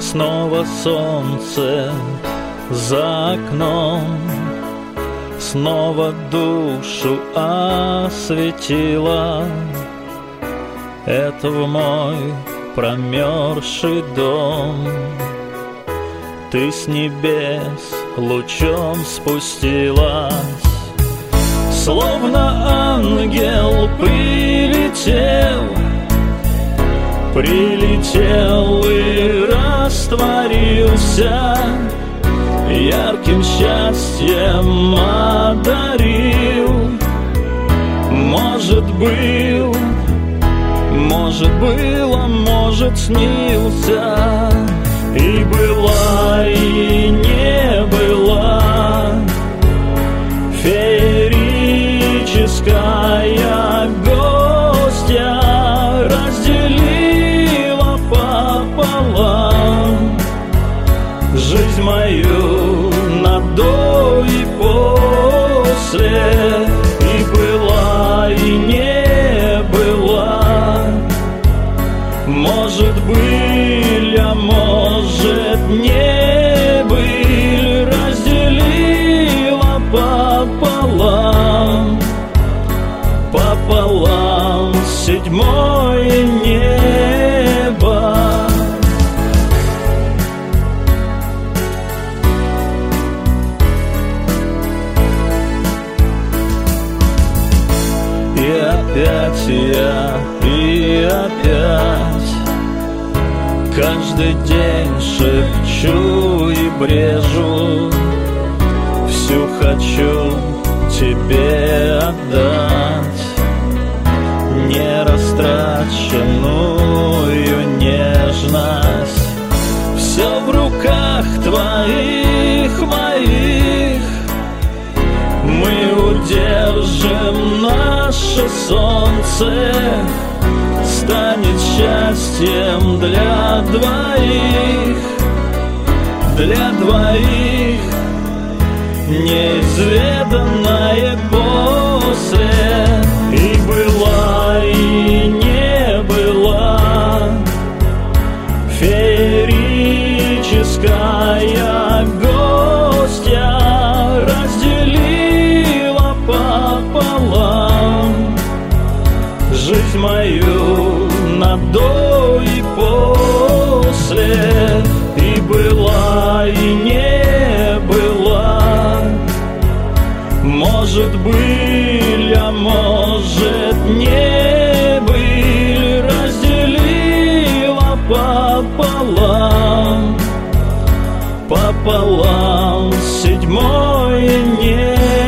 Снова солнце за окном, снова душу осветило. Это в мой промерзший дом ты с небес лучом спустилась. Словно ангел прилетел и растворился, ярким счастьем одарил. Может, был, может, было, может, снился. И была, и не была феерическая гостья, разделила пополам жизнь мою на до и после. И была, и не была, может, были, а может, не были, разделила пополам, пополам седьмое небо. И опять я, и опять каждый день шепчу и брежу, всю хочу тебе отдать, нерастраченную нежность. Все в руках твоих, моих, мы удержим наше солнце, станет счастьем для двоих, неизведанное после. И была, и не была феерическая гостья, разделила пополам жизнь мою на до и после. И была, и не была, может, были, а может, не были, разделила пополам, пополам седьмое небо.